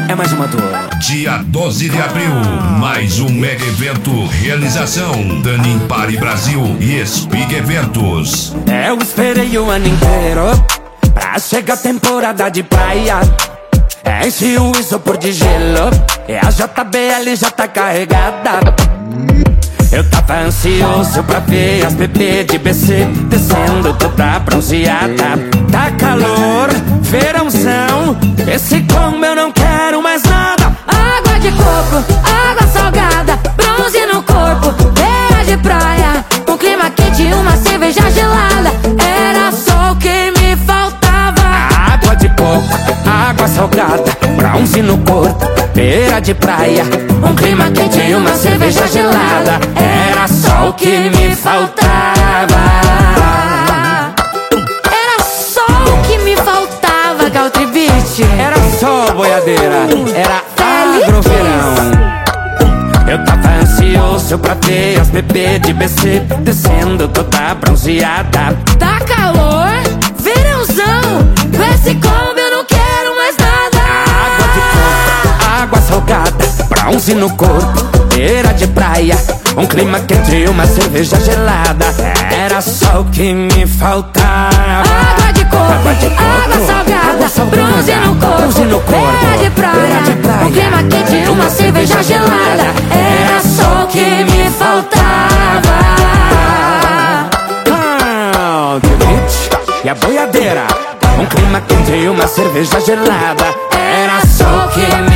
é mais uma dor. Dia 12 de abril, mais um mega evento. Realização Dani Pari Brasil e Spig Eventos. Eu esperei o ano inteiro pra chegar a temporada de praia. Enche o isopor de gelo e a JBL já tá carregada. Eu tava ansioso pra ver as bebê de BC descendo toda bronzeada. Tá calor, verãozão, esse combo eu não quero mais nada. Água de coco, água salgada, bronze no corpo, beira de praia, um clima quente e uma cerveja gelada. Era só o que me faltava. Água de coco, água salgada, bronze no corpo, beira de praia, um clima quente e uma cerveja gelada. Era só o que me faltava. Era só o que me faltava, Country Beat. Era só boiadeira, era agroverão. Eu tava ansioso pra ver as bebê de BC descendo toda bronzeada. Tá calor, verãozão, com esse combo eu não quero mais nada. Água de coco, água salgada, bronze no corpo, beira de praia, um clima quente e uma cerveja gelada. Era só o que me faltava. Água de coco, água salgada, bronze no corpo, beira de praia, um clima quente e uma cerveja gelada. Era só o que me faltava. Country Beat e a boiadeira, um clima quente e uma cerveja gelada. Era só o que me